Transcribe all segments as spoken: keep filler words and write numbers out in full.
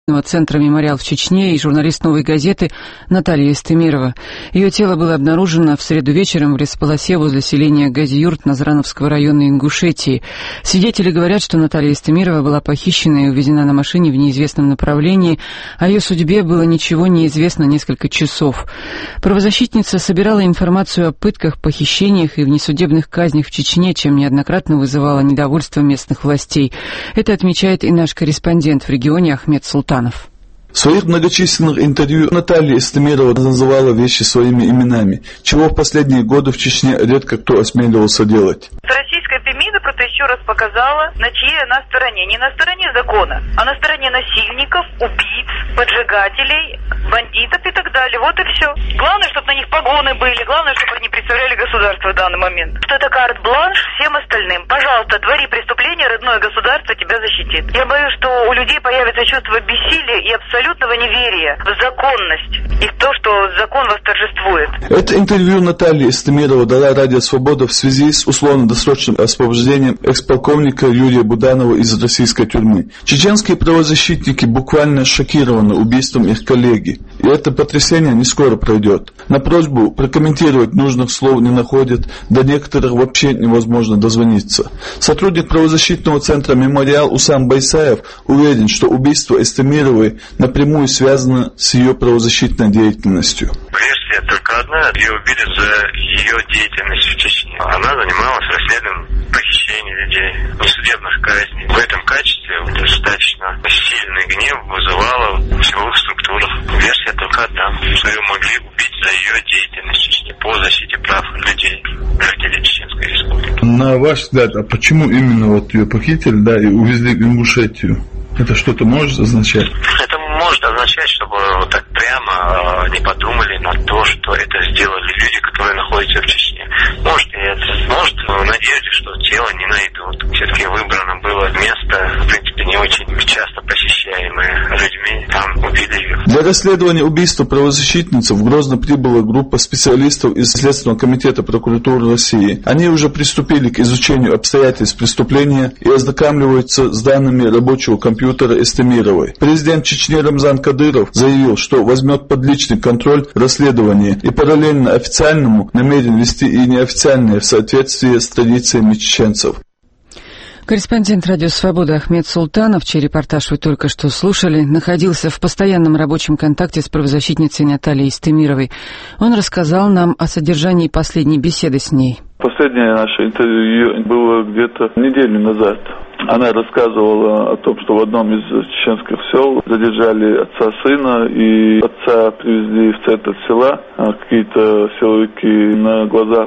Центра «Мемориал» в Чечне и журналист «Новой газеты» Наталья Истемирова. Ее тело было обнаружено в среду вечером в лесополосе возле селения Газиюрт Назрановского района Ингушетии. Свидетели говорят, что Наталья Истемирова была похищена и увезена на машине в неизвестном направлении. О ее судьбе было ничего не известно несколько часов. Правозащитница собирала информацию о пытках, похищениях и внесудебных казнях в Чечне, чем неоднократно вызывала недовольство местных властей. Это отмечает и наш корреспондент в регионе Ахмед Султанов. В своих многочисленных интервью Наталья Истемирова называла вещи своими именами, чего в последние годы в Чечне редко кто осмеливался делать. Российская Фемида просто еще раз показала, на чьей она стороне. Не на стороне закона, а на стороне насильников, убийц, поджигателей, бандитов и так далее. Вот и все. Главное, чтобы на них погоны были, главное, чтобы они представляли государство в данный момент. Что это карт-бланш всем остальным. Пожалуйста, твори преступление, родное государство тебя защитит. Я боюсь, что у людей появится чувство бессилия и абсолютного неверия в законность и в то, что закон восторжествует. Это интервью Натальи Истемировой дала Радио Свобода в связи с условно-досрочным освобождением экс-полковника Юрия Буданова из российской тюрьмы. Чеченские правозащитники буквально шокированы убийством их коллеги, и это потрясение не скоро пройдет. На просьбу прокомментировать нужных слов не находят, до некоторых вообще невозможно дозвониться. Сотрудник правозащитного центра «Мемориал» Усам Байсаев уверен, что убийство Истемировой напрямую связано с ее правозащитной деятельностью. Версия только одна. Ее убили за ее деятельность в Чечне. Она занималась расследованием похищений людей, несудебных казней. В этом качестве достаточно сильный гнев вызывала в силовых структурах. Версия только одна. Что ее могли убить за ее деятельность в Чечне по защите прав людей, жителей Чеченской Республики. На ваш взгляд, а почему именно вот ее похитили, да, и увезли в Ингушетию? Это что-то может означать? Это может означать, чтобы вот так прямо не подумали на то, что это сделали люди, которые находятся в Чечне. Может и это. Может, в надежде, что тело не найдут. Все-таки выбрано было место, в принципе, не очень часто посещаемое людьми. Там убили ее. Для расследования убийства правозащитницы в Грозно прибыла группа специалистов из Следственного комитета прокуратуры России. Они уже приступили к изучению обстоятельств преступления и ознакомливаются с данными рабочего компьютера Истемировой. Президент Чечни Рамзан Кадыров заявил, что возьмет под личный контроль расследование и параллельно официальному намерен вести и неофициальное в соответствии с традициями чеченцев. Корреспондент Радио Свобода Ахмед Султанов, чей репортаж вы только что слушали, находился в постоянном рабочем контакте с правозащитницей Натальей Истемировой. Он рассказал нам о содержании последней беседы с ней. Последнее наше интервью было где-то неделю назад. Она рассказывала о том, что в одном из чеченских сел задержали отца сына, и отца привезли в центр села. А какие-то силовики на глазах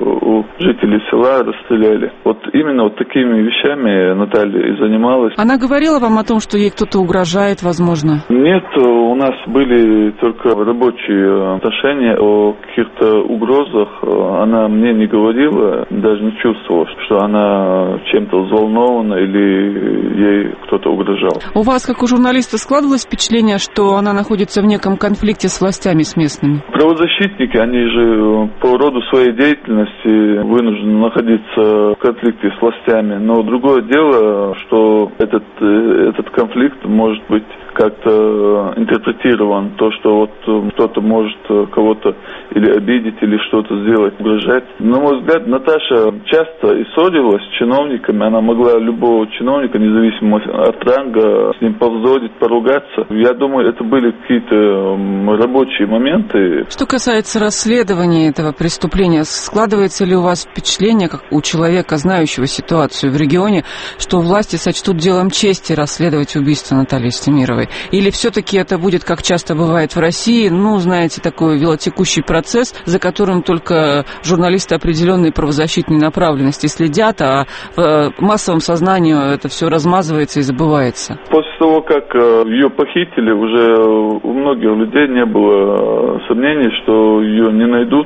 у жителей села расстреляли. Вот именно вот такими вещами Наталья и занималась. Она говорила вам о том, что ей кто-то угрожает, возможно? Нет, у нас были только рабочие отношения. О каких-то угрозах она мне не говорила, даже не чувствовала, что она чем-то взволнована или ей кто-то угрожал. У вас, как у журналиста, складывалось впечатление, что она находится в неком конфликте с властями, с местными? Правозащитники, они же по роду своей деятельности вынуждены находиться в конфликте с властями. Но другое дело, что этот, этот конфликт может быть как-то интерпретирован. То, что вот кто-то может кого-то или обидеть, или что-то сделать, угрожать. На мой взгляд, Наташа часто и ссорилась с чиновниками. Она могла любого чиновника, независимо от ранга, с ним повздорить, поругаться. Я думаю, это были какие-то рабочие моменты. Что касается расследования этого преступления, складывается ли у вас впечатление, как у человека, знающего ситуацию в регионе, что власти сочтут делом чести расследовать убийство Натальи Истемировой? Или все-таки это будет, как часто бывает в России, ну, знаете, такой велотекущий процесс, за которым только журналисты определенной правозащитной направленности следят, а в массовом сознании это все размазывается и забывается? После того, как ее похитили, уже у многих людей не было сомнений, что ее не найдут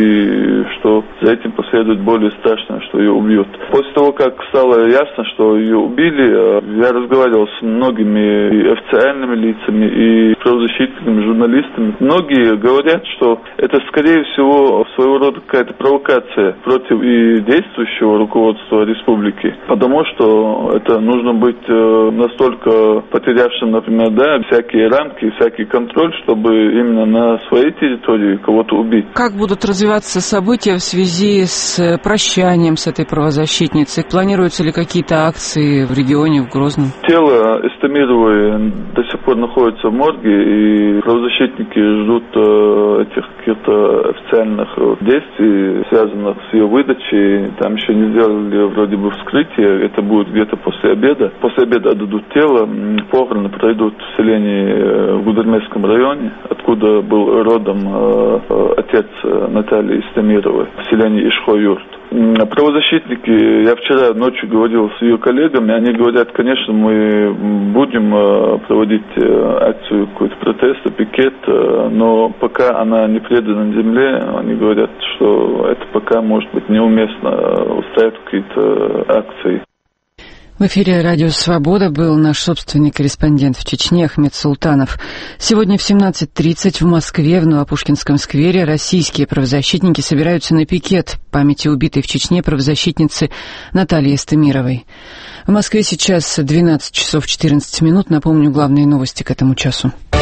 и что за этим последует более страшное, что ее убьют. После того, как стало ясно, что ее убили, я разговаривал с многими и официальными лицами, и и правозащитниками, журналистами. Многие говорят, что это, скорее всего, своего рода какая-то провокация против и действующего руководства республики, потому что это нужно быть настолько потерявшим, например, да, всякие рамки, всякий контроль, чтобы именно на своей территории кого-то убить. Как будут развиваться события в связи с прощанием с этой правозащитницей? Планируются ли какие-то акции в регионе, в Грозном? Тело Истамировой до сих пор находится в морге, и правозащитники ждут этих каких-то официальных действий, связанных с ее выдачей. Там еще не сделали вроде бы вскрытие, это будет где-то после обеда. После обеда отдадут тело, похороны пройдут в селении в Гудермесском районе, откуда был родом отец Натальи Истамировой, в селении Ишхо-Юрт. Правозащитники, я вчера ночью говорил с ее коллегами, они говорят, конечно, мы будем проводить акцию, какой-то протест, пикет, но пока она не предана земле, они говорят, что это пока может быть неуместно устраивать какие-то акции. В эфире «Радио Свобода» был наш собственный корреспондент в Чечне Ахмед Султанов. Сегодня в семнадцать тридцать в Москве, в Новопушкинском сквере, российские правозащитники собираются на пикет памяти убитой в Чечне правозащитницы Натальи Истамировой. В Москве сейчас двенадцать часов четырнадцать минут. Напомню главные новости к этому часу.